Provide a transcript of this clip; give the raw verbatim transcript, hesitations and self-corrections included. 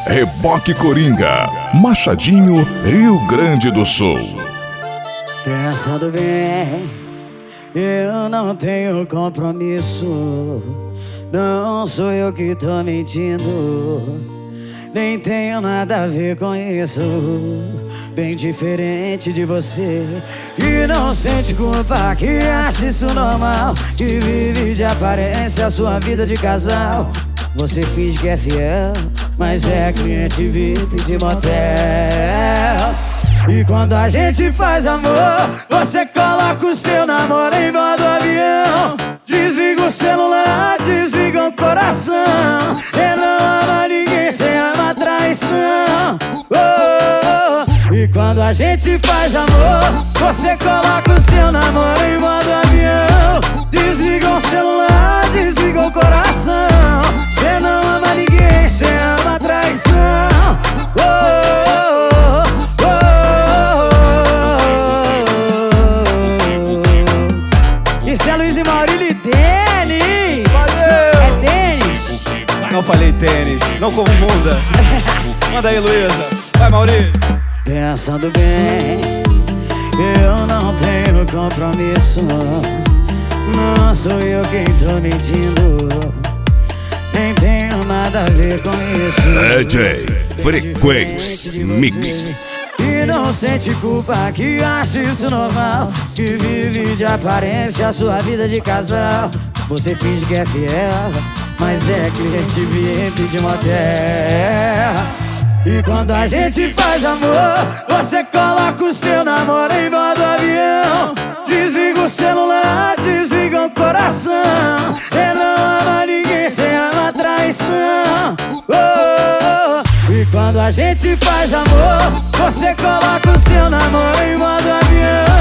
Reboque Coringa, Machadinho, Rio Grande do Sul. Pensando bem, eu não tenho compromisso. Não sou eu que tô mentindo, nem tenho nada a ver com isso. Bem diferente de você, que não sente culpa, que acha isso normal, que vive de aparência a sua vida de casal. Você finge que é fiel, mas é cliente V I P de motel. E quando a gente faz amor, você coloca o seu namoro em modo avião. Desliga o celular, desliga o coração. Cê não ama ninguém, cê ama traição. Oh, oh, oh. E quando a gente faz amor, você coloca o seu namoro em modo avião. Desliga o celular, desliga o coração. Cê não ama ninguém, cê ama traição. Oh, oh, oh, oh, oh. Isso é Luiz e Maurílio e Denis. Valeu! É Denis. Não falei tênis, não confunda. Manda aí, Luísa. Vai, Maurílio. Pensando bem, eu não tenho compromisso. Não sou eu quem tô mentindo, nem tenho nada a ver com isso. D J Frequência Mix. E não sente culpa, que acha isso normal, que vive de aparência a sua vida de casal. Você finge que é fiel, mas é cliente V I P de motel. E quando a gente faz amor, você coloca o seu namoro em modo avião. Desliga o celular, desliga o coração. Cê não ama ninguém, cê ama traição. Oh, oh, oh. E quando a gente faz amor, você coloca o seu namoro em modo avião.